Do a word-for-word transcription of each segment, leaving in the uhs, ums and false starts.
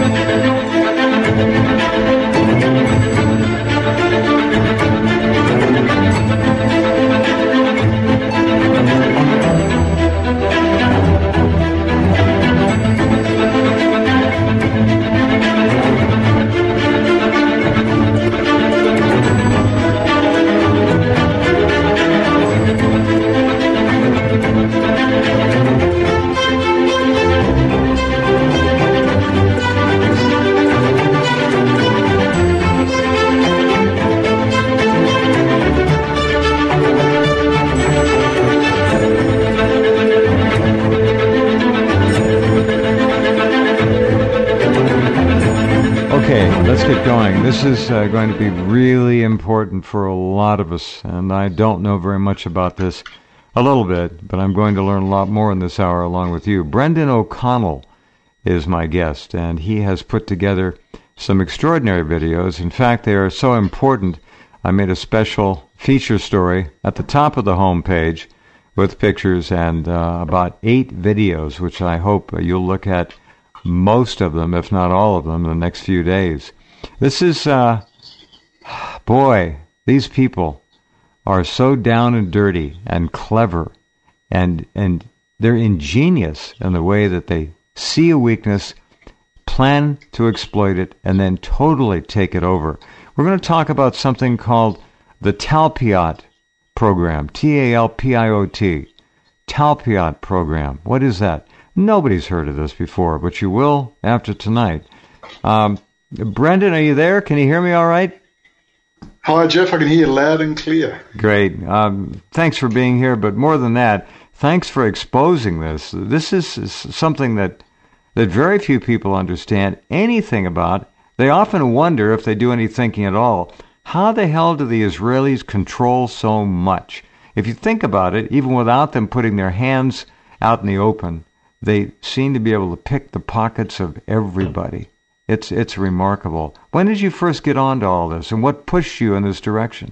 This is uh, going to be really important for a lot of us, and I don't know very much about this, a little bit, but I'm going to learn a lot more in this hour along with you. Brendan O'Connell is my guest, and he has put together some extraordinary videos. In fact, they are so important, I made a special feature story at the top of the homepage with pictures and uh, about eight videos, which I hope you'll look at most of them, if not all of them, in the next few days. This is, uh, boy, these people are so down and dirty and clever, and and they're ingenious in the way that they see a weakness, plan to exploit it, and then totally take it over. We're going to talk about something called the Talpiot program, T A L P I O T, Talpiot program. What is that? Nobody's heard of this before, but you will after tonight. Um... Brendan, are you there? Can you hear me all right? Hi, Jeff. I can hear you loud and clear. Great. Um, thanks for being here, but more than that, thanks for exposing this. This is, is something that, that very few people understand anything about. They often wonder, if they do any thinking at all, how the hell do the Israelis control so much? If you think about it, even without them putting their hands out in the open, they seem to be able to pick the pockets of everybody. It's it's remarkable. When did you first get on to all this, and what pushed you in this direction?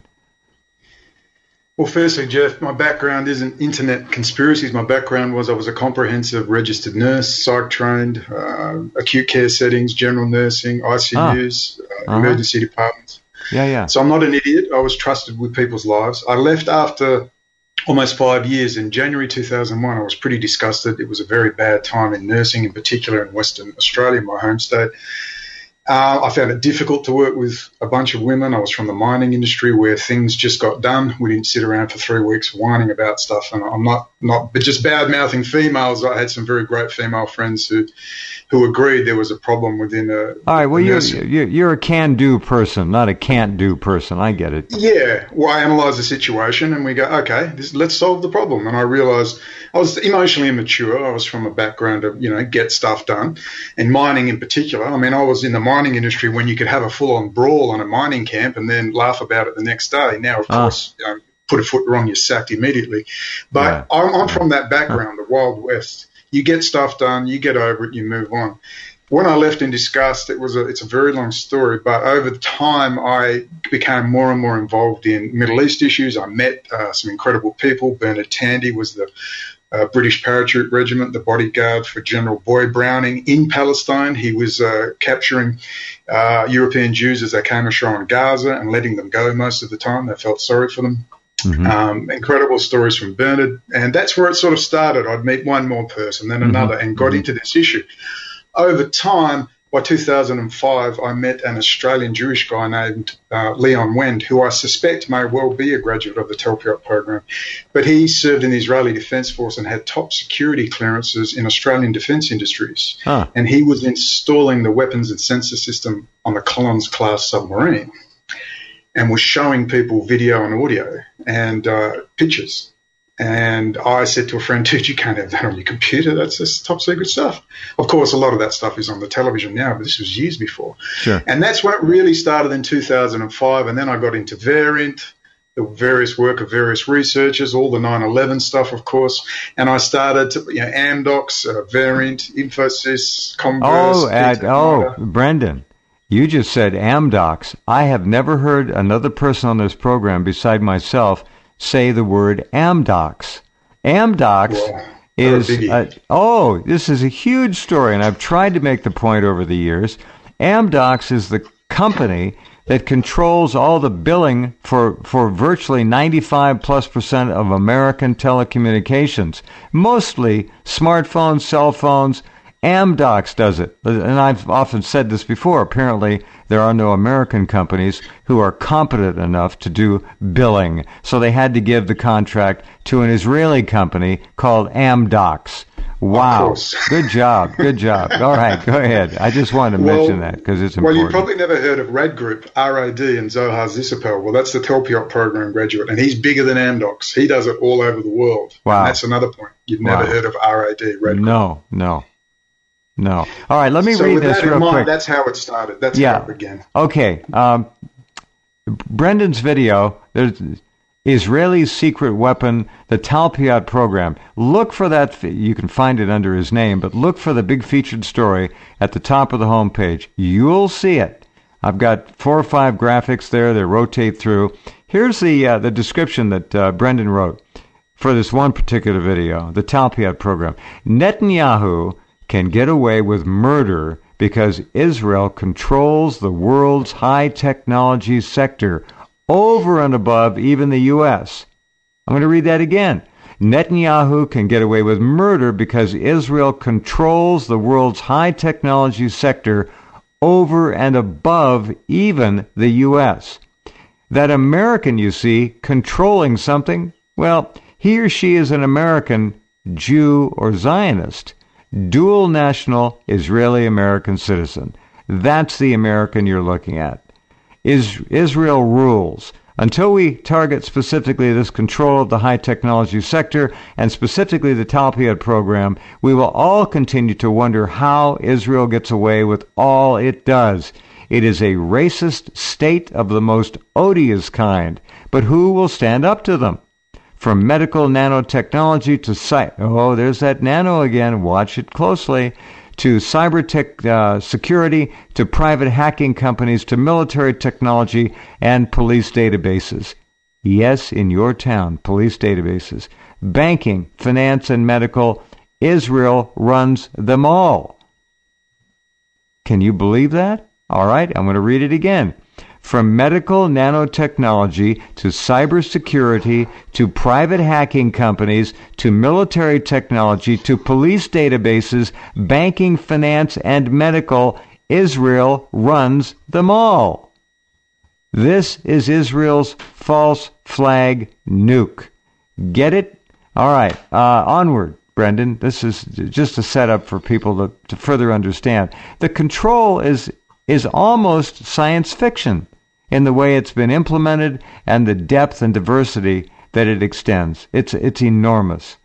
Well, firstly, Jeff, my background isn't internet conspiracies. My background was I was a comprehensive registered nurse, psych-trained, uh, acute care settings, general nursing, I C Us, ah. uh, uh-huh. emergency departments. Yeah, yeah. So I'm not an idiot. I was trusted with people's lives. I left after almost five years. In January two thousand one, I was pretty disgusted. It was a very bad time in nursing, in particular in Western Australia, my home state. Uh, I found it difficult to work with a bunch of women. I was from the mining industry where things just got done. We didn't sit around for three weeks whining about stuff. And I'm not, not but just bad-mouthing females. I had some very great female friends who who agreed there was a problem within a... All right, well, you're, you're, you're a can-do person, not a can't-do person. I get it. Yeah. Well, I analyse the situation and we go, okay, this, let's solve the problem. And I realised I was emotionally immature. I was from a background of, you know, get stuff done. And mining in particular, I mean, I was in the mining industry when you could have a full-on brawl on a mining camp and then laugh about it the next day. Now, of ah. course, you know, put a foot wrong, you're sacked immediately. But yeah. I'm, I'm from that background, the Wild West. You get stuff done, you get over it, you move on. When I left in disgust, it was a, it's a very long story, but over time I became more and more involved in Middle East issues. I met uh, some incredible people. Bernard Tandy was the uh, British Parachute Regiment, the bodyguard for General Boy Browning in Palestine. He was uh, capturing uh, European Jews as they came ashore in Gaza and letting them go most of the time. They felt sorry for them. Mm-hmm. Um, incredible stories from Bernard, and that's where it sort of started. I'd meet one more person, then another, mm-hmm. and got mm-hmm. into this issue. Over time, by two thousand five, I met an Australian Jewish guy named uh, Leon Wend, who I suspect may well be a graduate of the Talpiot program, but he served in the Israeli Defence Force and had top security clearances in Australian defence industries, huh. and he was installing the weapons and sensor system on the Collins-class submarine, and was showing people video and audio and uh, pictures. And I said to a friend, dude, you can't have that on your computer. That's, that's top secret stuff. Of course, a lot of that stuff is on the television now, but this was years before. Sure. And that's when it really started in two thousand five. And then I got into Variant, the various work of various researchers, all the nine eleven stuff, of course. And I started, to, you know, Amdocs, uh, Variant, Infosys, Converse. Oh, at, oh, Brendan. You just said Amdocs. I have never heard another person on this program beside myself say the word Amdocs. Amdocs, yeah. is, uh, oh, this is a huge story, and I've tried to make the point over the years. Amdocs is the company that controls all the billing for, for virtually ninety-five plus percent of American telecommunications, mostly smartphones, cell phones. Amdocs does it. And I've often said this before. Apparently, there are no American companies who are competent enough to do billing. So they had to give the contract to an Israeli company called Amdocs. Wow. Good job. Good job. All right, go ahead. I just wanted to well, mention that because it's important. Well, you've probably never heard of Rad Group, R A D, and Zohar Zisapel. Well, that's the Telpiot program graduate, and he's bigger than Amdocs. He does it all over the world. Wow. And that's another point. You've never wow. heard of R A D, Rad Group. No, no. No. All right, let me so read with this that real in mind, quick. That's how it started. That's yeah. how it began. Okay. Um, Brendan's video, there's Israeli secret weapon, the Talpiot program. Look for that. You can find it under his name, but look for the big featured story at the top of the homepage. You'll see it. I've got four or five graphics there that rotate through. Here's the uh, the description that uh, Brendan wrote for this one particular video, the Talpiot program. Netanyahu can get away with murder because Israel controls the world's high technology sector over and above even the U S. I'm going to read that again. Netanyahu can get away with murder because Israel controls the world's high technology sector over and above even the U S. That American, you see, controlling something, well, he or she is an American, Jew, or Zionist. Dual national Israeli-American citizen. That's the American you're looking at. Is Israel rules. Until we target specifically this control of the high technology sector and specifically the Talpiot program, we will all continue to wonder how Israel gets away with all it does. It is a racist state of the most odious kind, but who will stand up to them? From medical nanotechnology to cy- oh, there's that nano again. Watch it closely. To cyber tech uh, security, to private hacking companies, to military technology and police databases. Yes, in your town, police databases. Banking, finance, and medical. Israel runs them all. Can you believe that? All right, I'm going to read it again. From medical nanotechnology to cybersecurity to private hacking companies to military technology to police databases, banking, finance, and medical, Israel runs them all. This is Israel's false flag nuke. Get it? All right, uh, onward, Brendan. This is just a setup for people to, to further understand. The control is is almost science fiction in the way it's been implemented and the depth and diversity that it extends. It's it's enormous.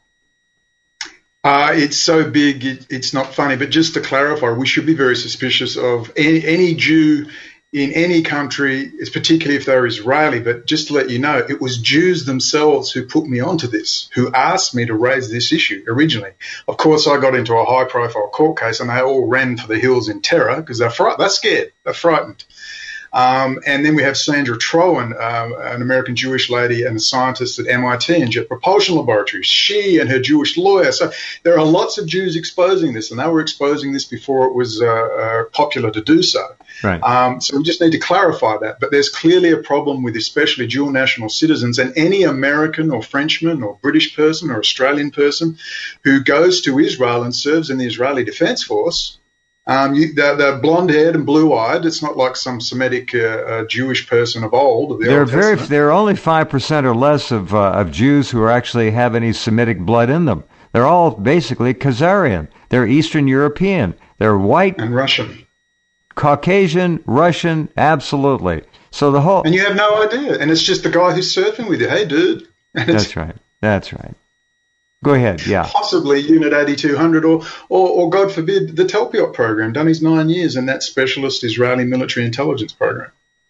Uh, it's so big, it, it's not funny. But just to clarify, we should be very suspicious of any, any Jew in any country, particularly if they're Israeli. But just to let you know, it was Jews themselves who put me onto this, who asked me to raise this issue originally. Of course, I got into a high-profile court case, and they all ran for the hills in terror because they're, fri- they're scared, they're frightened. Um, and then we have Sandra Troen, um, an American Jewish lady and a scientist at M I T and Jet Propulsion Laboratories. She and her Jewish lawyer. So there are lots of Jews exposing this, and they were exposing this before it was uh, uh, popular to do so. Right. Um, so we just need to clarify that. But there's clearly a problem with especially dual national citizens and any American or Frenchman or British person or Australian person who goes to Israel and serves in the Israeli Defense Force. Um, you, they're, they're blonde-haired and blue-eyed. It's not like some Semitic uh, uh, Jewish person of old. Of the there are Old very. Testament. There are only five percent or less of uh, of Jews who are actually have any Semitic blood in them. They're all basically Khazarian. They're Eastern European. They're white and Russian, Caucasian, Russian. Absolutely. So the whole. And you have no idea. And it's just the guy who's surfing with you. Hey, dude. That's right. That's right. Go ahead, yeah. Possibly Unit eighty-two hundred or, or, or God forbid, the Telpiot program, done his nine years in that specialist Israeli military intelligence program.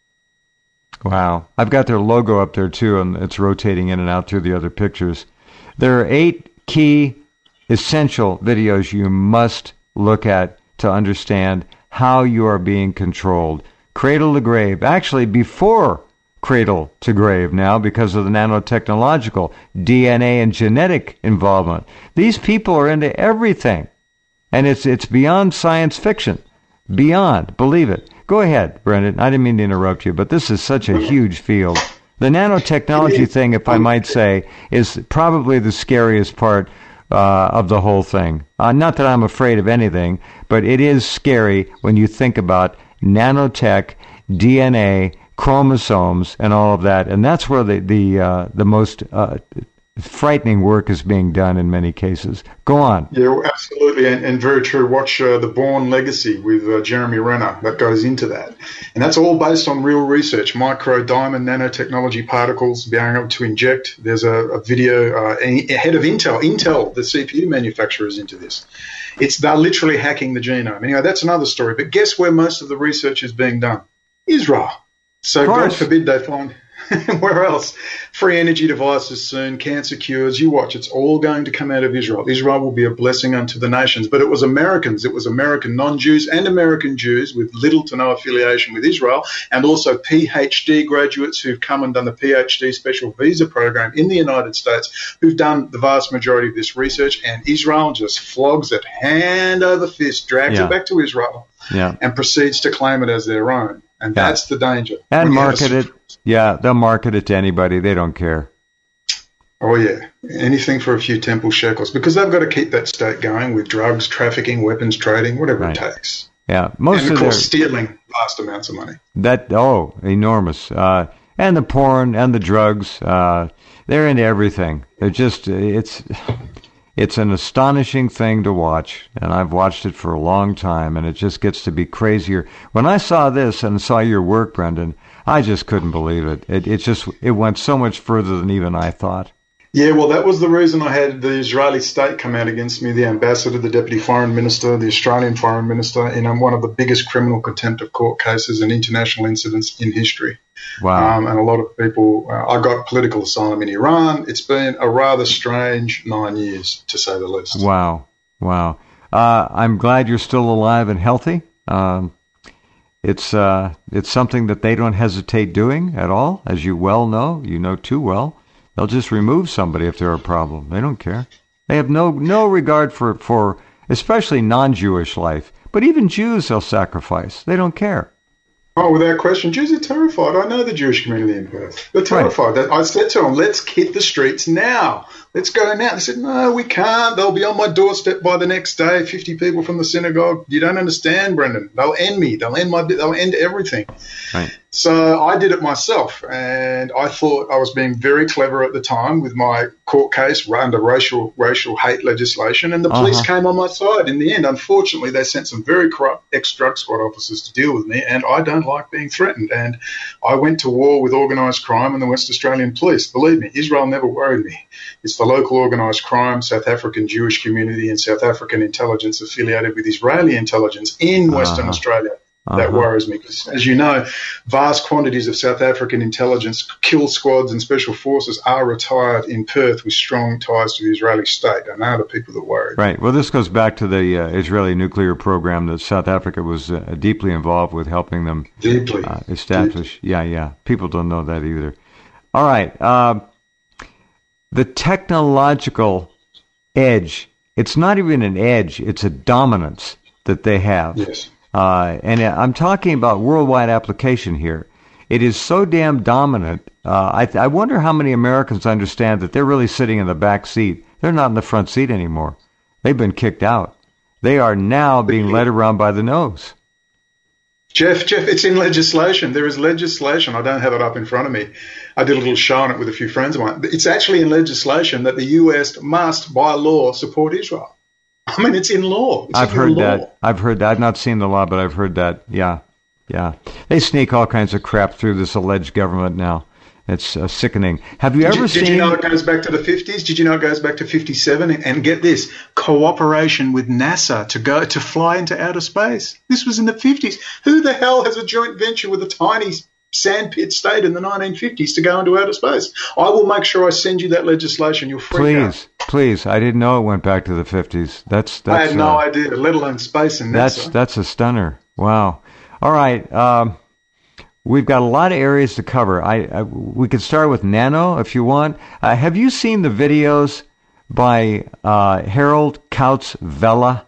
Wow. I've got their logo up there, too, and it's rotating in and out through the other pictures. There are eight key essential videos you must look at to understand how you are being controlled. Cradle to grave. Actually, before cradle to grave now because of the nanotechnological D N A and genetic involvement. These people are into everything, and it's it's beyond science fiction. Beyond, believe it. Go ahead, Brendan. I didn't mean to interrupt you, but this is such a huge field. The nanotechnology thing, if I might say, is probably the scariest part uh, of the whole thing. Uh, not that I'm afraid of anything, but it is scary when you think about nanotech, D N A, chromosomes, and all of that. And that's where the the uh, the most uh, frightening work is being done in many cases. Go on. Yeah, absolutely, and, and very true. Watch uh, The Bourne Legacy with uh, Jeremy Renner. That goes into that. And that's all based on real research, micro diamond nanotechnology particles being able to inject. There's a, a video, uh, ahead of Intel, Intel, the C P U manufacturer, is into this. It's They're literally hacking the genome. Anyway, that's another story. But guess where most of the research is being done? Israel. So God forbid they find... Where else? Free energy devices soon, cancer cures. You watch, it's all going to come out of Israel. Israel will be a blessing unto the nations. But it was Americans, it was American non-Jews and American Jews with little to no affiliation with Israel, and also PhD graduates who've come and done the PhD special visa program in the United States, who've done the vast majority of this research, and Israel just flogs it hand over fist, drags yeah. it back to Israel, yeah. and proceeds to claim it as their own. And yeah. that's the danger. And when market it. Yeah, they'll market it to anybody. They don't care. Oh, yeah. Anything for a few temple shekels, because they've got to keep that state going with drugs, trafficking, weapons trading, whatever right. it takes. Yeah. Most and, of, of course, their, stealing vast amounts of money. That Oh, enormous. Uh, and the porn and the drugs. Uh, they're into everything. They're just, it's... It's an astonishing thing to watch, and I've watched it for a long time, and it just gets to be crazier. When I saw this and saw your work, Brendan, I just couldn't believe it. It, it just it went so much further than even I thought. Yeah, well, that was the reason I had the Israeli state come out against me, the ambassador, the deputy foreign minister, the Australian foreign minister, in um, one of the biggest criminal contempt of court cases and international incidents in history. Wow. Um, and a lot of people, uh, I got political asylum in Iran. It's been a rather strange nine years, to say the least. Wow. Wow. Uh, I'm glad you're still alive and healthy. Um, it's uh, it's something that they don't hesitate doing at all, as you well know. You know too well. They'll just remove somebody if they're a problem. They don't care. They have no no regard for, for especially non-Jewish life. But even Jews they'll sacrifice. They don't care. Oh, without question. Jews are terrified. I know the Jewish community in Perth. They're terrified. Right. I said to them, let's hit the streets now. Let's go now. They said, no, we can't. They'll be on my doorstep by the next day, fifty people from the synagogue. You don't understand, Brendan. They'll end me. They'll end my. They'll end everything. Right. So I did it myself, and I thought I was being very clever at the time with my court case under racial racial hate legislation, and the police uh-huh. came on my side in the end. Unfortunately, they sent some very corrupt ex-drug squad officers to deal with me, and I don't like being threatened. And I went to war with organised crime and the West Australian police. Believe me, Israel never worried me. It's the local organised crime, South African Jewish community and South African intelligence affiliated with Israeli intelligence in uh-huh. Western Australia. That uh-huh. worries me because, as you know, vast quantities of South African intelligence, kill squads and special forces are retired in Perth with strong ties to the Israeli state, and they're the people that worry. Right. Well, this goes back to the uh, Israeli nuclear program that South Africa was uh, deeply involved with helping them deeply uh, establish. Deeply. Yeah, yeah. People don't know that either. All right. Uh, the technological edge, it's not even an edge, it's a dominance that they have. Yes. Uh, and I'm talking about worldwide application here. It is so damn dominant. Uh, I, I wonder how many Americans understand that they're really sitting in the back seat. They're not in the front seat anymore. They've been kicked out. They are now being led around by the nose. Jeff, Jeff, it's in legislation. There is legislation. I don't have it up in front of me. I did a little show on it with a few friends of mine. It's actually in legislation that the U S must, by law, support Israel. I mean, it's in law. It's I've in heard law. that. I've heard that. I've not seen the law, but I've heard that. Yeah, yeah. They sneak all kinds of crap through this alleged government now. It's uh, sickening. Have you did ever you, seen... Did you know it goes back to the fifties? Did you know it goes back to fifty-seven? And, and get this, cooperation with NASA to go to fly into outer space. This was in the fifties. Who the hell has a joint venture with a tiny sandpit state in the nineteen fifties to go into outer space? I will make sure I send you that legislation. You'll freak Please. out. Please, I didn't know it went back to the fifties. That's that's. I had no uh, idea, let alone space and NASA. That's that's a stunner. Wow. All right. Um, we've got a lot of areas to cover. I, I we could start with nano if you want. Uh, have you seen the videos by uh, Harold Kautz Vela?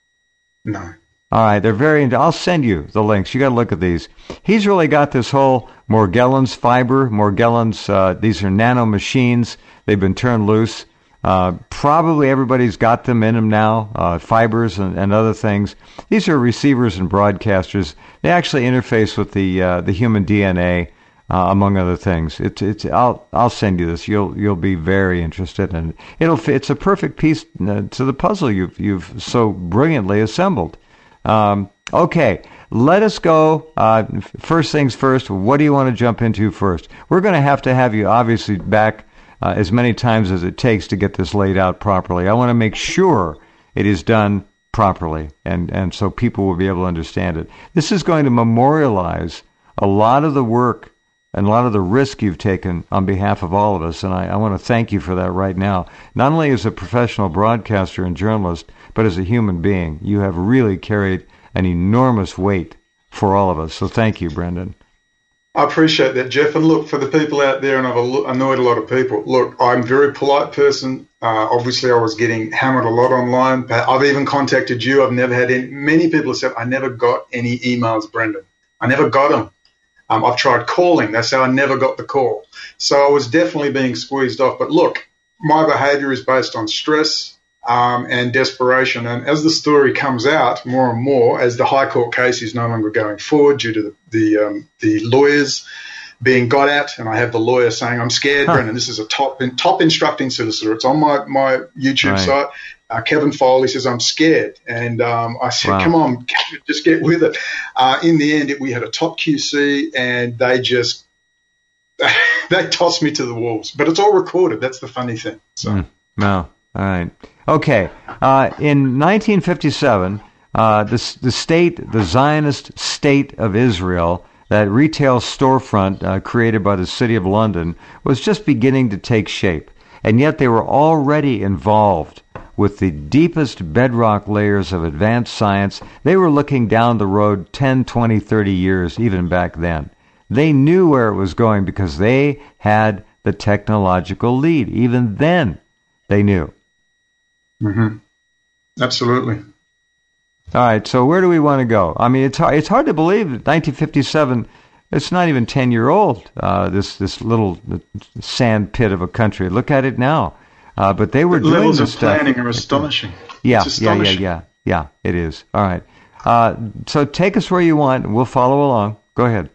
No. All right, they're very. I'll send you the links. You got to look at these. He's really got this whole Morgellons fiber. Morgellons. Uh, these are nano machines. They've been turned loose. Uh, probably everybody's got them in them now. Uh, fibers and, and other things. These are receivers and broadcasters. They actually interface with the uh, the human D N A, uh, among other things. It's it's. I'll I'll send you this. You'll you'll be very interested, and it'll. It's a perfect piece uh, to the puzzle you've you've so brilliantly assembled. Um, okay, let us go. Uh, first things first, what do you want to jump into first? We're going to have to have you obviously back uh, as many times as it takes to get this laid out properly. I want to make sure it is done properly, and, and so people will be able to understand it. This is going to memorialize a lot of the work and a lot of the risk you've taken on behalf of all of us, and I, I want to thank you for that right now. Not only as a professional broadcaster and journalist, but as a human being. You have really carried an enormous weight for all of us, so thank you, Brendan. I appreciate that, Jeff. And look, for the people out there, and I've annoyed a lot of people, look, I'm a very polite person. Uh, obviously, I was getting hammered a lot online. I've even contacted you. I've never had any. Many people have said, I never got any emails, Brendan. I never got them. Um, I've tried calling. That's how I never got the call. So I was definitely being squeezed off. But look, my behavior is based on stress um, and desperation. And as the story comes out more and more, as the High Court case is no longer going forward due to the the, um, the lawyers being got at, and I have the lawyer saying, I'm scared, huh. Brendan. This is a top top instructing solicitor. It's on my, my YouTube right. site. Uh, Kevin Foley says, I'm scared. And um, I said, wow. come on, just get with it. Uh, in the end, it, we had a top Q C, and they just they tossed me to the wolves. But it's all recorded. That's the funny thing. So. Mm, no. All right. Okay. Uh, in nineteen fifty-seven, uh, the, the state, the Zionist state of Israel, that retail storefront uh, created by the City of London, was just beginning to take shape. And yet they were already involved with the deepest bedrock layers of advanced science. They were looking down the road ten, twenty, thirty years, even back then. They knew where it was going because they had the technological lead. Even then, they knew. Mm-hmm. Absolutely. All right, so where do we want to go? I mean, it's hard, it's hard to believe nineteen fifty-seven, it's not even ten-year-old, uh, this, this little sand pit of a country. Look at it now. Uh, but they were the doing levels this of stuff. planning are astonishing. Yeah, it's astonishing. yeah, yeah, yeah, yeah. It is. All right. Uh, so take us where you want, and we'll follow along. Go ahead.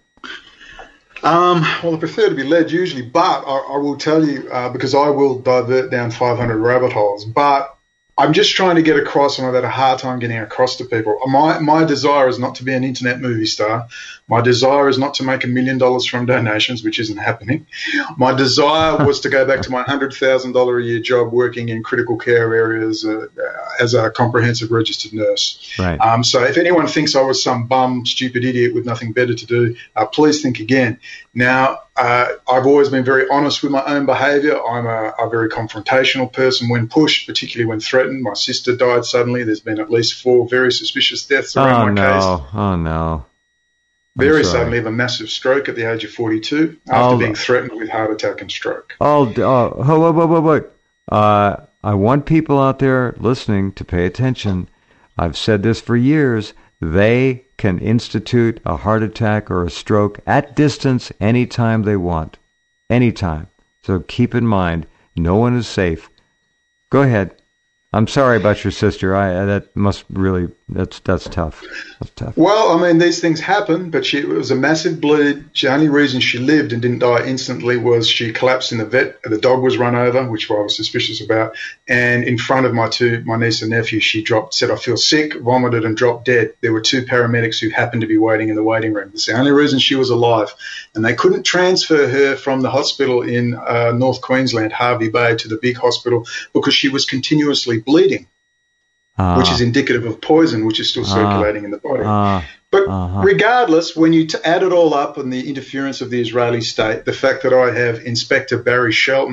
Um, well, I prefer to be led usually, but I, I will tell you uh, because I will divert down five hundred rabbit holes. But I'm just trying to get across, and I've had a hard time getting across to people. My my desire is not to be an internet movie star. My desire is not to make a million dollars from donations, which isn't happening. My desire was to go back to my one hundred thousand dollars a year job working in critical care areas uh, as a comprehensive registered nurse. Right. Um, so if anyone thinks I was some bum, stupid idiot with nothing better to do, uh, please think again. Now, uh, I've always been very honest with my own behaviour. I'm a, a very confrontational person when pushed, particularly when threatened. My sister died suddenly. There's been at least four very suspicious deaths around oh, my no. case. Oh, no. Very suddenly of a massive stroke at the age of forty-two after oh, being threatened with heart attack and stroke. Oh, oh wait, wait, wait, wait. Uh, I want people out there listening to pay attention. I've said this for years. They can institute a heart attack or a stroke at distance anytime they want. Anytime. So keep in mind, no one is safe. Go ahead. I'm sorry about your sister. I that must really that's that's tough. That's tough. Well, I mean, these things happen, but she, it was a massive bleed. The only reason she lived and didn't die instantly was she collapsed in the vet. The dog was run over, which I was suspicious about, and in front of my two, my niece and nephew, she dropped, said, "I feel sick," vomited, and dropped dead. There were two paramedics who happened to be waiting in the waiting room. It's the only reason she was alive, and they couldn't transfer her from the hospital in uh, North Queensland, Harvey Bay, to the big hospital because she was continuously bleeding. Uh, which is indicative of poison, which is still circulating uh, in the body. Uh, but uh-huh. regardless, when you t- add it all up and the interference of the Israeli state, the fact that I have Inspector Barry Shelton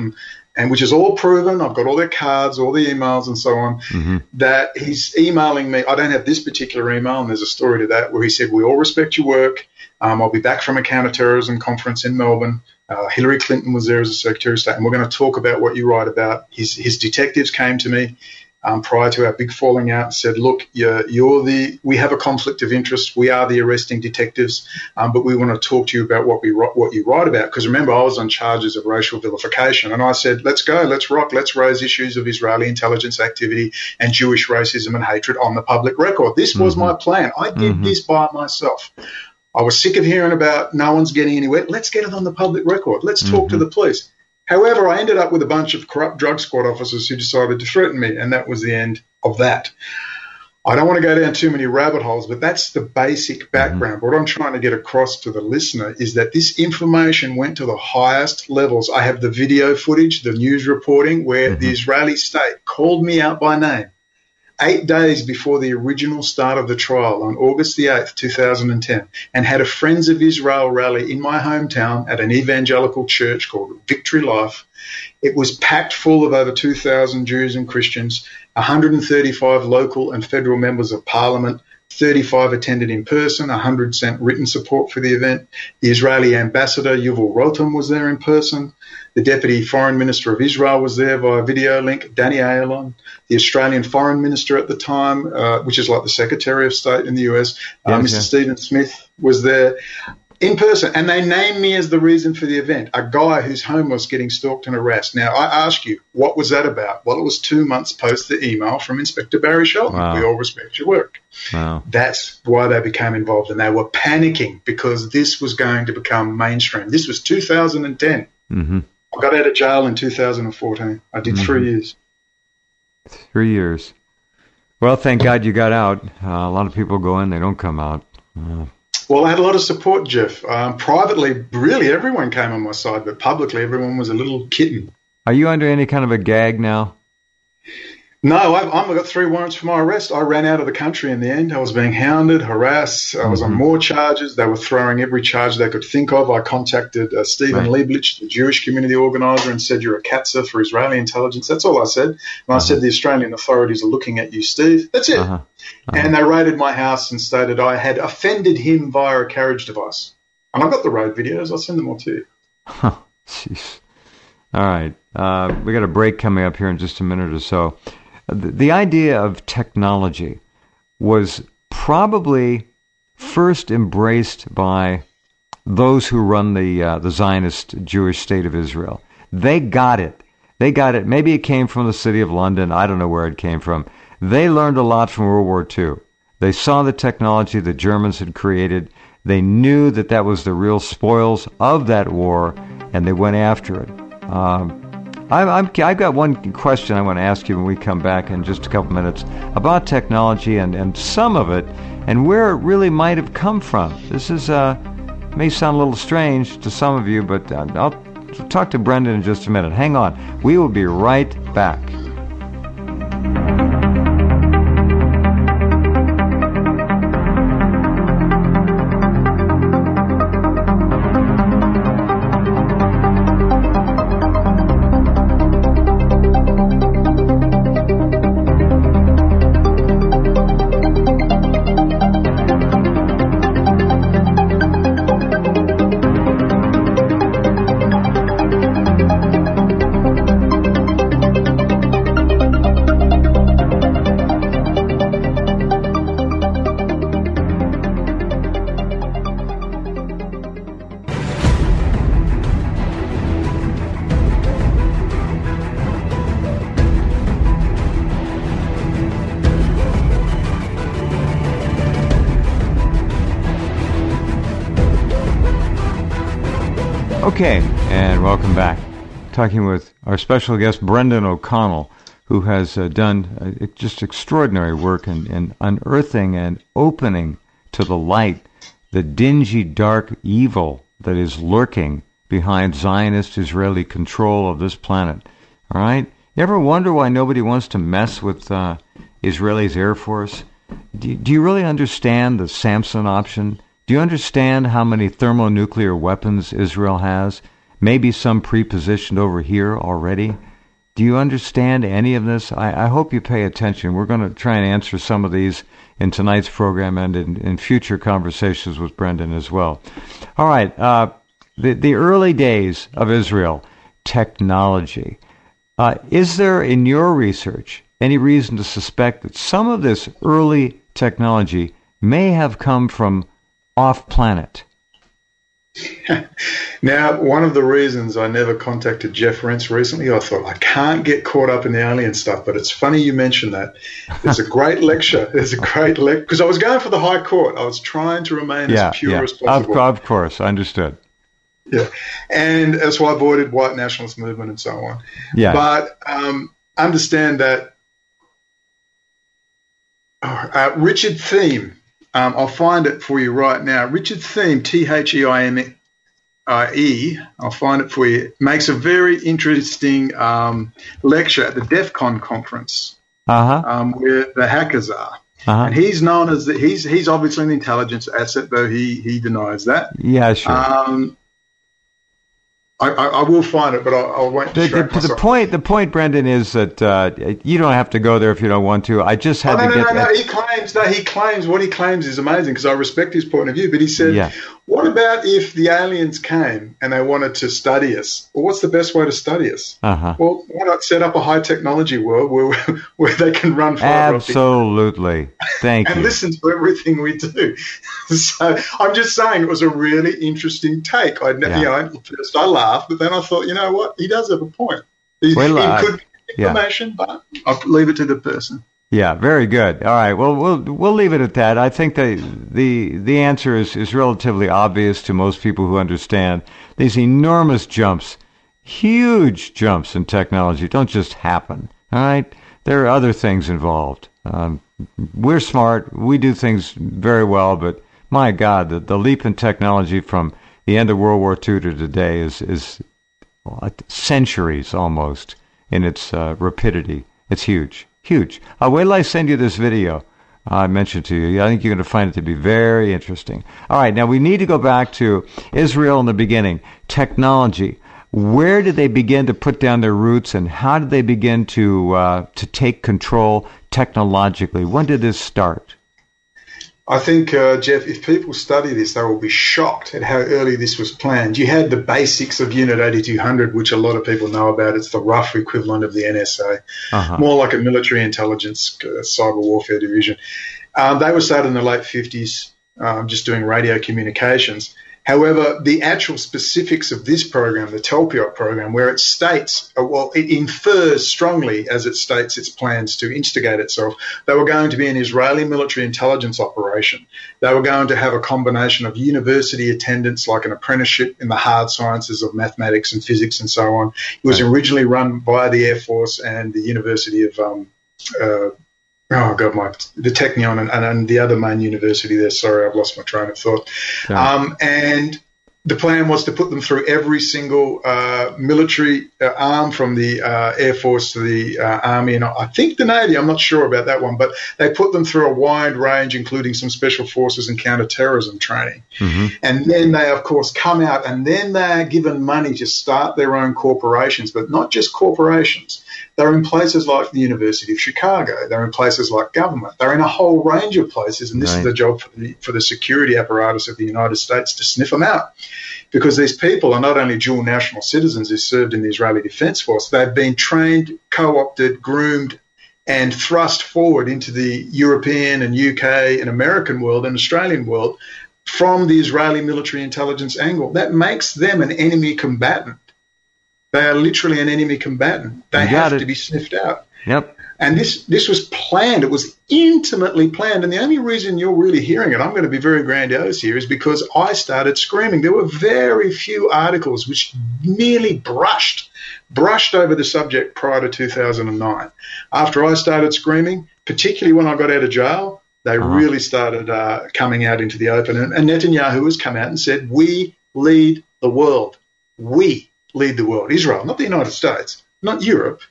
and which is all proven, I've got all their cards, all the emails and so on, mm-hmm. that he's emailing me. I don't have this particular email, and there's a story to that, where he said, we all respect your work. Um, I'll be back from a counterterrorism conference in Melbourne. Uh, Hillary Clinton was there as a Secretary of State, and we're going to talk about what you write about. His, his detectives came to me um, prior to our big falling out and said, look, you're, you're the, we have a conflict of interest. We are the arresting detectives, um, but we want to talk to you about what we what you write about. Because remember, I was on charges of racial vilification, and I said, let's go, let's rock, let's raise issues of Israeli intelligence activity and Jewish racism and hatred on the public record. This was mm-hmm. my plan. I did mm-hmm. this by myself. I was sick of hearing about no one's getting anywhere. Let's get it on the public record. Let's talk mm-hmm. to the police. However, I ended up with a bunch of corrupt drug squad officers who decided to threaten me, and that was the end of that. I don't want to go down too many rabbit holes, but that's the basic background. Mm-hmm. What I'm trying to get across to the listener is that this information went to the highest levels. I have the video footage, the news reporting, where mm-hmm. the Israeli state called me out by name eight days before the original start of the trial on August the eighth, two thousand ten, and had a Friends of Israel rally in my hometown at an evangelical church called Victory Life. It was packed full of over two thousand Jews and Christians, one hundred thirty-five local and federal members of parliament, thirty-five attended in person, one hundred sent written support for the event. The Israeli ambassador, Yuval Rotem, was there in person. The Deputy Foreign Minister of Israel was there via video link, Danny Ayalon. The Australian Foreign Minister at the time, uh, which is like the Secretary of State in the U S, uh, yes, Mister Yeah. Stephen Smith was there in person. And they named me as the reason for the event, a guy whose home was getting stalked and harassed. Now, I ask you, what was that about? Well, it was two months post the email from Inspector Barry Shelton. Wow. We all respect your work. Wow. That's why they became involved. And they were panicking because this was going to become mainstream. This was two thousand ten. Mm-hmm. I got out of jail in two thousand fourteen. I did mm-hmm. three years. Three years. Well, thank God you got out. Uh, a lot of people go in, they don't come out. Uh, well, I had a lot of support, Jeff. Um, privately, really everyone came on my side, but publicly everyone was a little kitten. Are you under any kind of a gag now? No, I've, I've got three warrants for my arrest. I ran out of the country in the end. I was being hounded, harassed. I was mm-hmm. on more charges. They were throwing every charge they could think of. I contacted uh, Stephen right. Lieblich, the Jewish community organizer, and said, you're a Katzer for Israeli intelligence. That's all I said. And uh-huh. I said, the Australian authorities are looking at you, Steve. That's it. Uh-huh. Uh-huh. And they raided my house and stated I had offended him via a carriage device. And I've got the raid videos. I'll send them all to you. Huh. Jeez. All right. Uh, we got a break coming up here in just a minute or so. The idea of technology was probably first embraced by those who run the uh, the Zionist Jewish state of Israel. They got it. They got it. Maybe it came from the city of London. I don't know where it came from. They learned a lot from World War Two. They saw the technology the Germans had created. They knew that that was the real spoils of that war, and they went after it. Um, I'm, I'm, I've got one question I want to ask you when we come back in just a couple minutes about technology and, and some of it and where it really might have come from. This is uh, may sound a little strange to some of you, but uh, I'll talk to Brendan in just a minute. Hang on. We will be right back. Okay, and welcome back. Talking with our special guest, Brendan O'Connell, who has uh, done uh, just extraordinary work in, in unearthing and opening to the light the dingy, dark evil that is lurking behind Zionist Israeli control of this planet. All right? You ever wonder why nobody wants to mess with uh, Israel's Air Force? Do, do you really understand the Samson option? Do you understand how many thermonuclear weapons Israel has? maybe some prepositioned over here already. Do you understand any of this? I, I hope you pay attention. We're going to try and answer some of these in tonight's program and in, in future conversations with Brendan as well. All right, uh, the, the early days of Israel, technology. Uh, is there, in your research, any reason to suspect that some of this early technology may have come from off-planet? Now, one of the reasons I never contacted Jeff Rentz recently, I thought, I can't get caught up in the alien stuff, but it's funny you mentioned that. There's a great lecture. There's a great lecture. Because I was going for the High Court. I was trying to remain yeah, as pure yeah. as possible. Of, of course, understood. Yeah, and that's why I avoided white nationalist movement and so on. Yeah. But um, understand that uh, Richard Thiem, Um, I'll find it for you right now. Richard Thiem, T H E I M I E, I'll find it for you, makes a very interesting um, lecture at the DEF CON conference, uh-huh. um, where the hackers are. Uh-huh. And he's known as, the, he's he's obviously an intelligence asset, though he, he denies that. Yeah, sure. Um, I, I, I will find it, but I, I won't the, distract the, myself. the point, the point, Brendan, is that uh, you don't have to go there if you don't want to. I just had oh, no, to no, get no, that. no. He claims, no, he claims, what he claims is amazing because I respect his point of view. But he said, Yeah. what about if the aliens came and they wanted to study us? Well, what's the best way to study us? Uh-huh. Well, why not set up a high technology world where where they can run fiber optic Absolutely. Thank and you. listen to everything we do? So I'm just saying it was a really interesting take. I, Yeah. you know, at first I laughed, but then I thought, you know what? He does have a point. He, Well, he uh, could be yeah. information, but I'll leave it to the person. Yeah, very good. All right, well, we'll we'll leave it at that. I think the the the answer is, is relatively obvious to most people who understand these enormous jumps, huge jumps in technology don't just happen. All right, there are other things involved. Um, we're smart, we do things very well, but my God, the, the leap in technology from the end of World War Two to today is is centuries almost in its uh, rapidity. It's huge. Huge. Uh, wait till I send you this video I mentioned to you. I think you're going to find it to be very interesting. All right, now we need to go back to Israel in the beginning. Technology. Where did they begin to put down their roots, and how did they begin to uh, to take control technologically? When did this start? I think, uh, Jeff, if people study this, they will be shocked at how early this was planned. You had the basics of Unit eighty-two hundred, which a lot of people know about. It's the rough equivalent of the N S A, Uh-huh. more like a military intelligence uh, cyber warfare division. Um, they were started in the late fifties, um, just doing radio communications. However, the actual specifics of this program, the Telpiot program, where it states, uh, well, it infers strongly as it states its plans to instigate itself, they were going to be an Israeli military intelligence operation. They were going to have a combination of university attendance, like an apprenticeship in the hard sciences of mathematics and physics and so on. It was originally run by the Air Force and the University of um, uh, Oh, God, my, the Technion and, and, and the other main university there. Sorry, I've lost my train of thought. Sure. Um, and the plan was to put them through every single uh, military uh, arm, from the uh, Air Force to the uh, Army, and I think the Navy. I'm not sure about that one, but they put them through a wide range, including some special forces and counterterrorism training. Mm-hmm. And then they, of course, come out, and then they're given money to start their own corporations, but not just corporations. They're in places like the University of Chicago. They're in places like government. They're in a whole range of places, and this Right. is the job for the, for the security apparatus of the United States to sniff them out. Because these people are not only dual national citizens who served in the Israeli Defense Force, they've been trained, co-opted, groomed, and thrust forward into the European and U K and American world and Australian world from the Israeli military intelligence angle. That makes them an enemy combatant. They are literally an enemy combatant. They You got have it. to be sniffed out. Yep. And this this was planned. It was intimately planned. And the only reason you're really hearing it, I'm going to be very grandiose here, is because I started screaming. There were very few articles which merely brushed, brushed over the subject prior to two thousand nine. After I started screaming, particularly when I got out of jail, they Uh-huh. really started uh, coming out into the open. And, and Netanyahu has come out and said, we lead the world. We lead the world. Israel, not the United States, not Europe.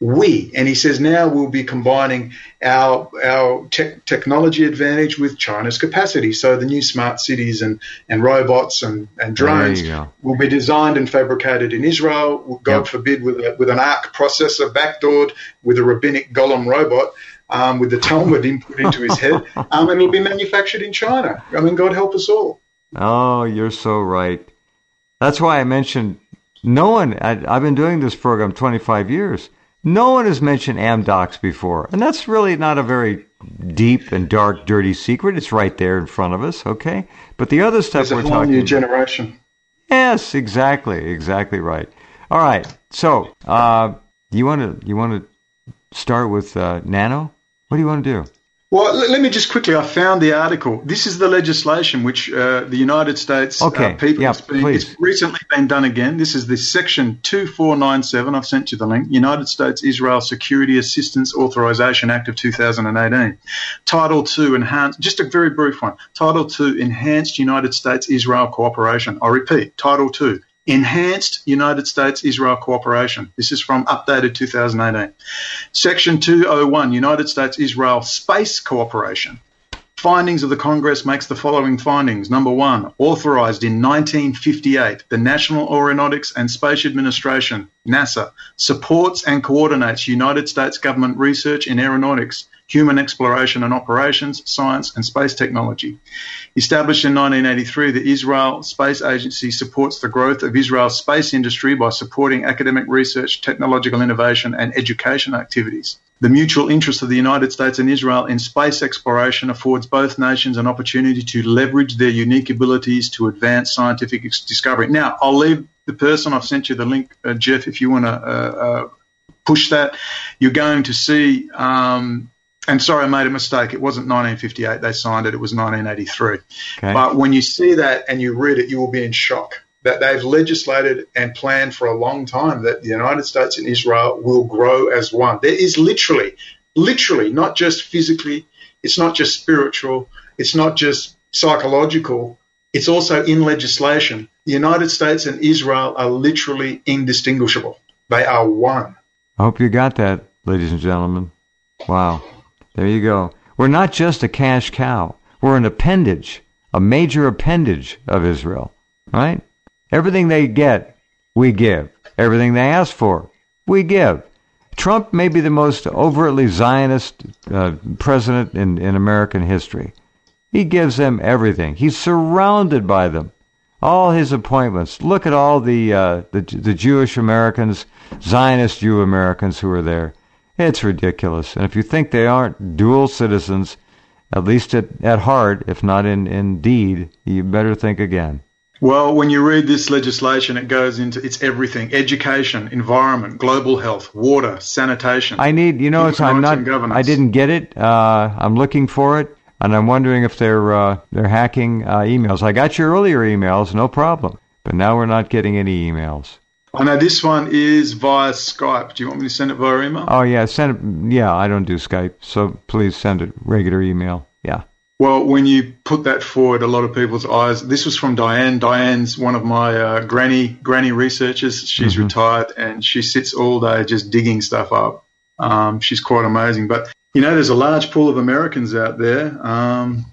We, and he says now we'll be combining our our tech technology advantage with China's capacity. So the new smart cities and, and robots and, and drones will be designed and fabricated in Israel, God yep. forbid, with a, with an ARC processor backdoored with a rabbinic golem robot um, with the Talmud input into his head, um, and it'll be manufactured in China. I mean, God help us all. Oh, you're so right. That's why I mentioned no one, I, I've been doing this program twenty-five years. No one has mentioned Amdocs before, and that's really not a very deep and dark, dirty secret. It's right there in front of us, okay? But the other stuff There's we're a whole talking new about, generation. Yes, exactly, exactly right. All right, so uh, you want to you want to start with uh, Nano? What do you want to do? Well, let me just quickly, I found the article. This is the legislation which uh, the United States okay. uh, people, yeah, it's, been, it's recently been done again. This is the section two four nine seven, I've sent you the link, United States-Israel Security Assistance Authorization Act of two thousand eighteen. Title two, enhanced, just a very brief one. Title two, Enhanced United States-Israel Cooperation. I repeat, Title two. Enhanced United States-Israel Cooperation. This is from updated two thousand eighteen. Section two oh one, United States-Israel Space Cooperation. Findings of the Congress makes the following findings. Number one, authorized in nineteen fifty-eight, the National Aeronautics and Space Administration, NASA, supports and coordinates United States government research in aeronautics, human exploration and operations, science and space technology. Established in nineteen eighty-three, the Israel Space Agency supports the growth of Israel's space industry by supporting academic research, technological innovation and education activities. The mutual interest of the United States and Israel in space exploration affords both nations an opportunity to leverage their unique abilities to advance scientific discovery. Now, I'll leave the person, I've sent you the link, uh, Jeff, if you want to uh, uh, push that. You're going to see... Um, And sorry, I made a mistake. It wasn't nineteen fifty-eight they signed it. It was nineteen eighty-three. Okay. But when you see that and you read it, you will be in shock that they've legislated and planned for a long time that the United States and Israel will grow as one. There is literally, literally, not just physically, it's not just spiritual, it's not just psychological, it's also in legislation. The United States and Israel are literally indistinguishable. They are one. I hope you got that, ladies and gentlemen. Wow. There you go. We're not just a cash cow. We're an appendage, a major appendage of Israel, right? Everything they get, we give. Everything they ask for, we give. Trump may be the most overtly Zionist uh, president in, in American history. He gives them everything. He's surrounded by them. All his appointments. Look at all the uh, the, the Jewish Americans, Zionist Jew Americans who are there. It's ridiculous. And if you think they aren't dual citizens, at least at, at heart, if not in, in deed, you better think again. Well, when you read this legislation, it goes into, it's everything. Education, environment, global health, water, sanitation. I need, you know, it's, I'm not, I didn't get it. Uh, I'm looking for it, and I'm wondering if they're, uh, they're hacking uh, emails. I got your earlier emails, no problem. But now we're not getting any emails. I know this one is via Skype. Do you want me to send it via email? Oh, yeah, send it. Yeah, I don't do Skype, so please send it regular email. Yeah. Well, when you put that forward, a lot of people's eyes. This was from Diane. Diane's one of my uh, granny granny researchers. She's mm-hmm. retired, and she sits all day just digging stuff up. Um, she's quite amazing. But, you know, there's a large pool of Americans out there. Um,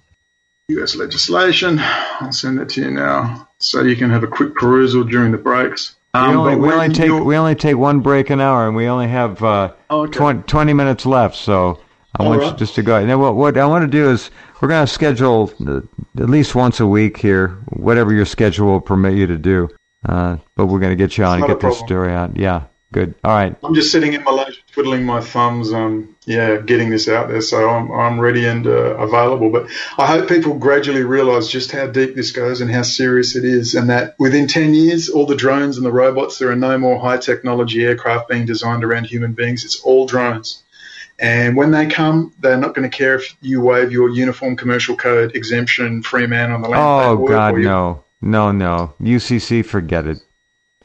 U S legislation. I'll send that to you now so you can have a quick perusal during the breaks. Um, we only, we only take we only take one break an hour, and we only have uh, oh, okay. twenty, twenty minutes left. So I All want right. you just to go. And then what, what I want to do is we're going to schedule uh, at least once a week here, whatever your schedule will permit you to do. Uh, but we're going to get you on it's and get this story out. Yeah, good. All right. I'm just sitting in Malaysia, twiddling my thumbs. Um, yeah, getting this out there, so I'm I'm ready and uh, available. But I hope people gradually realise just how deep this goes and how serious it is, and that within ten years, all the drones and the robots, there are no more high technology aircraft being designed around human beings. It's all drones. And when they come, they're not going to care if you waive your Uniform Commercial Code exemption, free man on the land. Oh, God, no. No, no. U C C, forget it.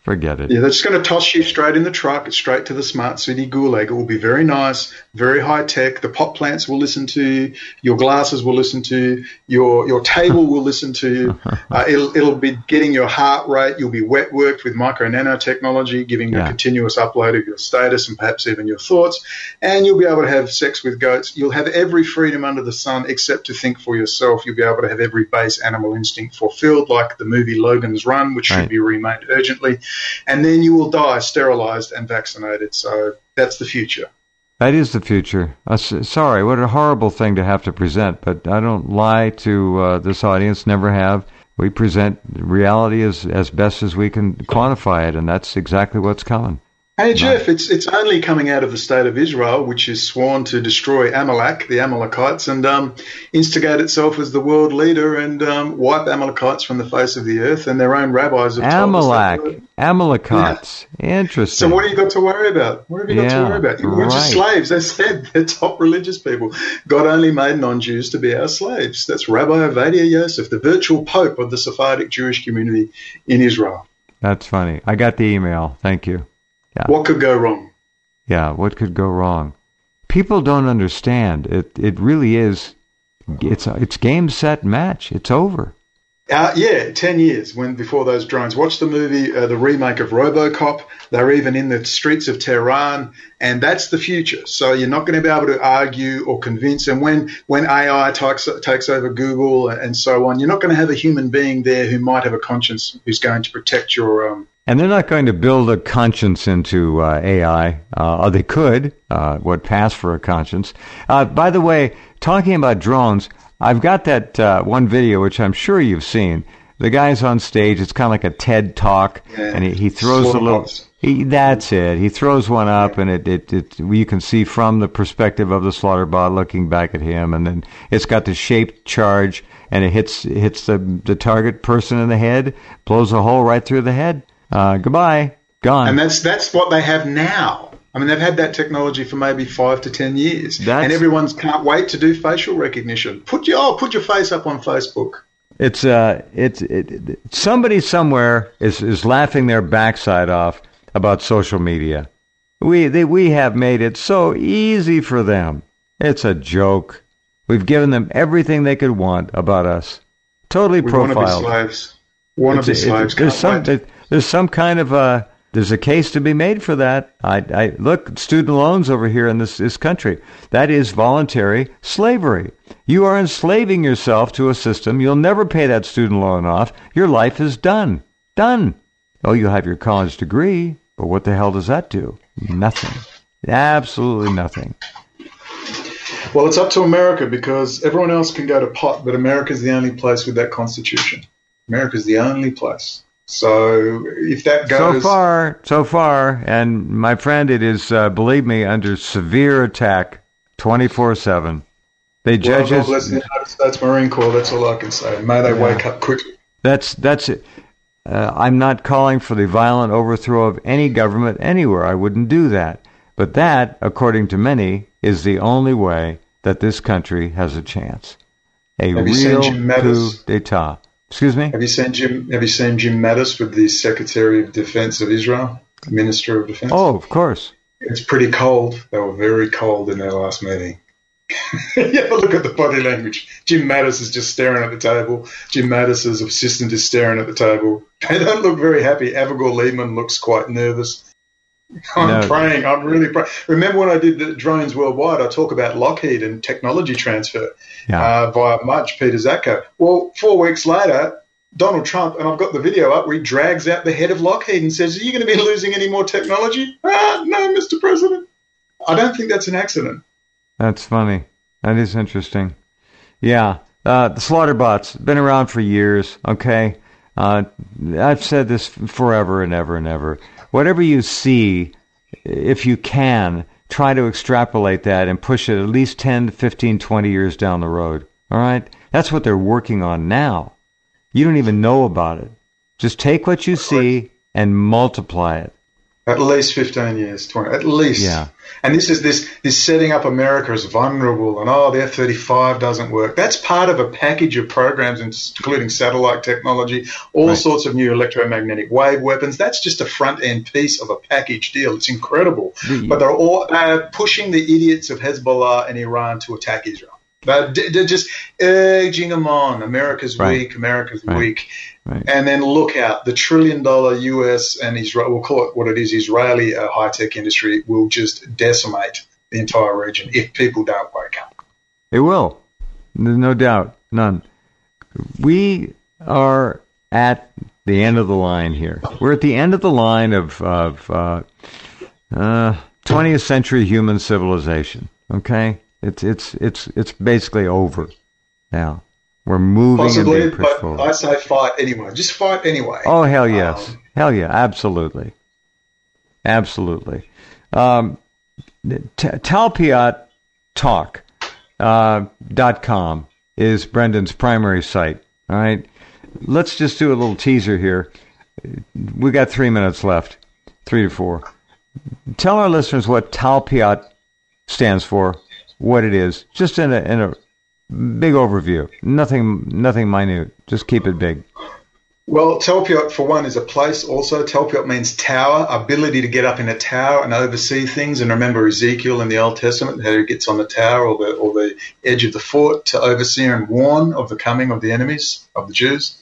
Forget it. Yeah, they're just going to toss you straight in the truck, straight to the smart city gulag. It will be very nice, very high tech. The pot plants will listen to you. Your glasses will listen to you. Your your table will listen to you. Uh, it'll it'll be getting your heart rate. You'll be wet worked with micro nanotechnology, giving you Yeah. a continuous upload of your status and perhaps even your thoughts. And you'll be able to have sex with goats. You'll have every freedom under the sun except to think for yourself. You'll be able to have every base animal instinct fulfilled, like the movie Logan's Run, which Right. should be remade urgently. And then you will die sterilized and vaccinated. So that's the future. That is the future. Uh, s- sorry, what a horrible thing to have to present, but I don't lie to uh, this audience, never have. We present reality as, as best as we can quantify it, and that's exactly what's coming. Hey, Jeff, it's it's only coming out of the state of Israel, which is sworn to destroy Amalek, the Amalekites, and um, instigate itself as the world leader and um, wipe Amalekites from the face of the earth. And their own rabbis have told us that. Amalek, Amalekites. Interesting. So what have you got to worry about? What have you got Yeah, to worry about? We're just right. slaves. They said they're top religious people. God only made non-Jews to be our slaves. That's Rabbi Ovadia Yosef, the virtual pope of the Sephardic Jewish community in Israel. That's funny. I got the email. Thank you. Yeah. What could go wrong? Yeah, what could go wrong? People don't understand. It it really is. It's it's game, set, match. It's over. Uh, yeah, ten years when before those drones. Watch the movie, uh, the remake of RoboCop. They're even in the streets of Tehran, and that's the future. So you're not going to be able to argue or convince. And when, when A I takes, takes over Google and so on, you're not going to have a human being there who might have a conscience who's going to protect your... Um, And they're not going to build a conscience into uh, A I. Uh, or they could. Uh, would pass for a conscience. Uh, by the way, talking about drones, I've got that uh, one video, which I'm sure you've seen. The guy's on stage. It's kind of like a TED Talk, Yeah. and he, he throws a little... Slaughterhouse. He, that's it. He throws one up, and it, it, it you can see from the perspective of the slaughter bot looking back at him, and then it's got the shaped charge, and it hits hits the the target person in the head, blows a hole right through the head. Uh, goodbye, gone. And that's that's what they have now. I mean, they've had that technology for maybe five to ten years, That's- and everyone's can't wait to do facial recognition. Put your oh, put your face up on Facebook. It's uh, it's it, it, somebody somewhere is is laughing their backside off about social media. We they, we have made it so easy for them. It's a joke. We've given them everything they could want about us. Totally We want to be profiled. slaves. Want to be It's- it- slaves. there's Can't some wait. there- there's some kind of a there's a case to be made for that. I, I look student loans over here in this this country. That is voluntary slavery. You are enslaving yourself to a system. You'll never pay that student loan off. Your life is done. Done. Oh, you have your college degree, but what the hell does that do? Nothing. Absolutely nothing. Well, it's up to America because everyone else can go to pot, but America's the only place with that constitution. America's the only place. So if that So goes... far, so far, and my friend, it is, uh, believe me, under severe attack twenty-four seven. They well, judges... God bless the United States Marine Corps, that's all I can say. May they Yeah. wake up quickly. That's that's it. Uh, I'm not calling for the violent overthrow of any government anywhere. I wouldn't do that. But that, according to many, is the only way that this country has a chance. A Have you seen real Jim coup Mattis? d'etat. Excuse me? Have you seen Jim? Have you seen Jim Mattis with the Secretary of Defense of Israel, Minister of Defense? Oh, of course. It's pretty cold. They were very cold in their last meeting. You have a look at the body language. Jim Mattis is just staring at the table. Jim Mattis's assistant is staring at the table. They don't look very happy. Avigor Lehman looks quite nervous. I'm No. praying. I'm really praying. Remember when I did the drones worldwide, I talk about Lockheed and technology transfer Yeah. uh, via Mudge, Peter Zatko. Well, four weeks later, Donald Trump, and I've got the video up, where he drags out the head of Lockheed and says, are you going to be losing any more technology? Ah, no, Mister President. I don't think that's an accident. That's funny. That is interesting. Yeah. Uh, the slaughter bots, been around for years, okay? Uh, I've said this forever and ever and ever. Whatever you see, if you can, try to extrapolate that and push it at least ten, fifteen, twenty years down the road. All right? That's what they're working on now. You don't even know about it. Just take what you see and multiply it. At least fifteen years, twenty, at least. Yeah. And this is this this setting up America as vulnerable, and oh, the F thirty-five doesn't work. That's part of a package of programs, including satellite technology, all right. sorts of new electromagnetic wave weapons. That's just a front end piece of a package deal. It's incredible. The, but they're all they're pushing the idiots of Hezbollah and Iran to attack Israel. They're, they're just urging them on. America's right. weak. America's right. weak. Right. And then look out, the trillion dollar U S and Israel, we'll call it what it is, Israeli uh, high-tech industry will just decimate the entire region if people don't wake up. It will. No doubt. None. We are at the end of the line here. We're at the end of the line of, of uh, uh, twentieth century human civilization, okay? It's, it's, it's, it's basically over now. We're moving Possibly, and being pushed but forward. I say fight anyway. Just fight anyway. Oh, hell yes. Um, hell yeah, absolutely. Absolutely. Um, t- Talpiot Talk uh, dot com is Brendan's primary site. All right? Let's just do a little teaser here. We got three minutes left, three to four. Tell our listeners what Talpiot stands for, what it is, just in a in a big overview. Nothing nothing minute. Just keep it big. Well, Talpiot, for one, is a place also. Talpiot means tower, ability to get up in a tower and oversee things. And remember Ezekiel in the Old Testament, how he gets on the tower or the, or the edge of the fort to oversee and warn of the coming of the enemies of the Jews.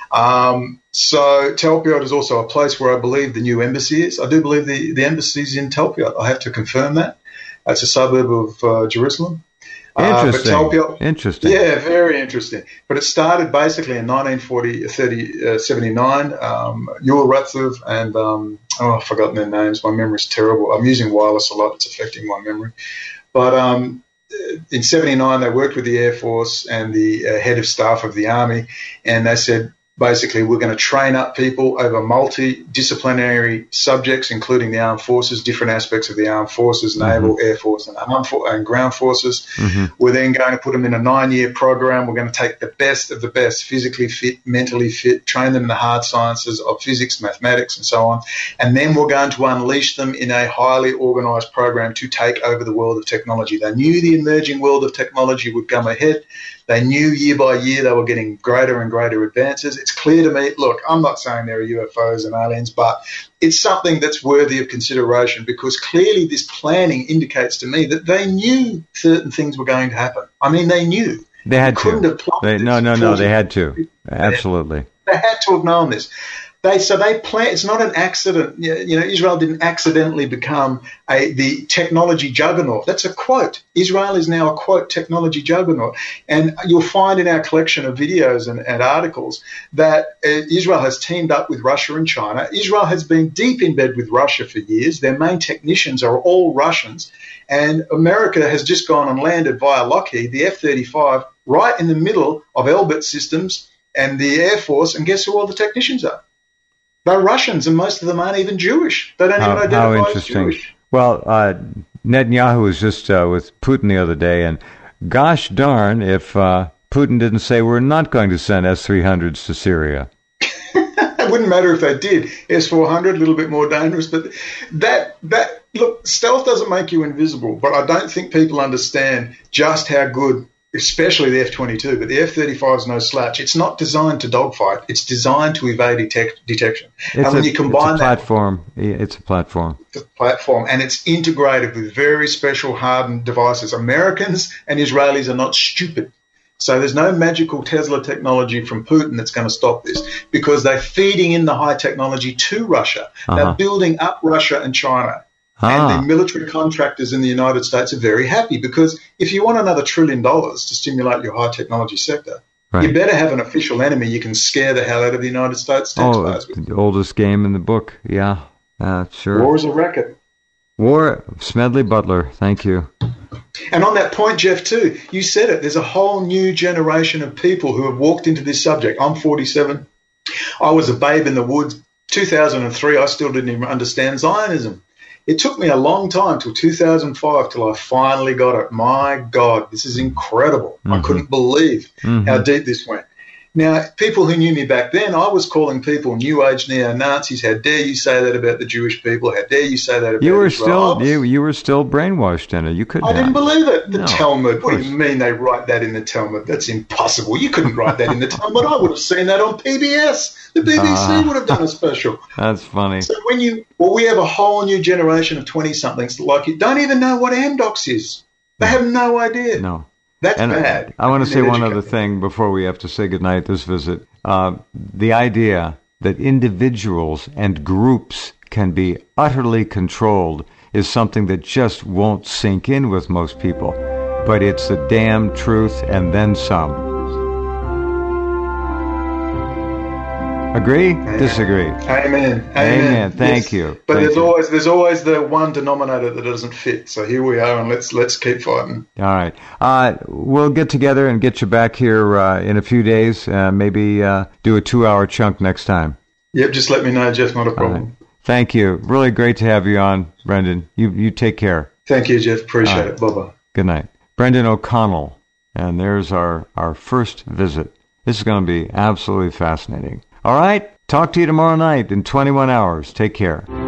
Um, so Talpiot is also a place where I believe the new embassy is. I do believe the, the embassy is in Talpiot. I have to confirm that. It's a suburb of uh, Jerusalem. Interesting. Uh, but Talpiot, interesting. Yeah, very interesting. But it started basically in nineteen forty, thirty, uh, seventy-nine. Um, Yuval Ratzov and, um, oh, I've forgotten their names. My memory's terrible. I'm using wireless a lot. It's affecting my memory. But um, in seventy-nine, they worked with the Air Force and the uh, head of staff of the Army, and they said, basically, we're going to train up people over multidisciplinary subjects, including the armed forces, different aspects of the armed forces, mm-hmm. naval, air force, and, armed for- and ground forces. Mm-hmm. We're then going to put them in a nine-year program. We're going to take the best of the best, physically fit, mentally fit, train them in the hard sciences of physics, mathematics, and so on. And then we're going to unleash them in a highly organized program to take over the world of technology. They knew the emerging world of technology would come ahead. They knew year by year they were getting greater and greater advances. It's clear to me, look, I'm not saying there are U F Os and aliens, but it's something that's worthy of consideration because clearly this planning indicates to me that they knew certain things were going to happen. I mean, they knew. They had they to. Couldn't have planned they, no, no, no, they had to. Absolutely. They had to have known this. They, so they plan. It's not an accident. You know, Israel didn't accidentally become a the technology juggernaut. That's a quote. Israel is now a quote technology juggernaut, and you'll find in our collection of videos and, and articles that uh, Israel has teamed up with Russia and China. Israel has been deep in bed with Russia for years. Their main technicians are all Russians, and America has just gone and landed via Lockheed the F thirty-five right in the middle of Elbit Systems and the Air Force. And guess who all the technicians are? They're Russians, and most of them aren't even Jewish. They don't how, even identify how interesting. as Jewish. Well, uh, Netanyahu was just uh, with Putin the other day, and gosh darn if uh, Putin didn't say we're not going to send S three hundreds to Syria. It wouldn't matter if they did. S four hundred, a little bit more dangerous, but that that look, stealth doesn't make you invisible. But I don't think people understand just how good, especially the F twenty-two, but the F thirty-five is no slouch. It's not designed to dogfight. It's designed to evade detect- detection. It's and when a, you combine it's a platform. That, it's a platform. It's a platform, and it's integrated with very special hardened devices. Americans and Israelis are not stupid. So there's no magical Tesla technology from Putin that's going to stop this because they're feeding in the high technology to Russia. Uh-huh. They're building up Russia and China. Ah. And the military contractors in the United States are very happy because if you want another trillion dollars to stimulate your high technology sector, right. you better have an official enemy you can scare the hell out of the United States taxpayers with. Oh, the oldest game in the book. Yeah, uh, sure. War is a racket. War, Smedley Butler, thank you. And on that point, Jeff, too, you said it. There's a whole new generation of people who have walked into this subject. I'm forty-seven. I was a babe in the woods. two thousand three, I still didn't even understand Zionism. It took me a long time, till two thousand five, till I finally got it. My God, this is incredible. Mm-hmm. I couldn't believe mm-hmm. how deep this went. Now, people who knew me back then, I was calling people New Age neo-Nazis. How dare you say that about the Jewish people? How dare you say that about you were Israel? still you you were still brainwashed in it. You couldn't. I didn't believe it. The No, Talmud. What do you mean they write that in the Talmud? That's impossible. You couldn't write that in the Talmud. I would have seen that on P B S. The B B C Uh, would have done a special. That's funny. So when you, well, we have a whole new generation of twenty-somethings like you don't even know what Amdocs is. They have no idea. No. That's And bad. I want to And say they're one other educated. thing before we have to say goodnight this visit. Uh, the idea that individuals and groups can be utterly controlled is something that just won't sink in with most people. But it's the damn truth and then some. Agree? Disagree? Amen. Amen. Amen. Thank Yes. you. But Thank there's you. always there's always the one denominator that doesn't fit. So here we are, and let's let's keep fighting. All right. Uh, we'll get together and get you back here uh, in a few days. Uh, maybe uh, do a two-hour chunk next time. Yep, just let me know, Jeff. Not a All problem. right. Thank you. Really great to have you on, Brendan. You you take care. Thank you, Jeff. Appreciate All right. it. Bye bye. Good night. Brendan O'Connell. And there's our, our first visit. This is going to be absolutely fascinating. All right. Talk to you tomorrow night in twenty-one hours. Take care.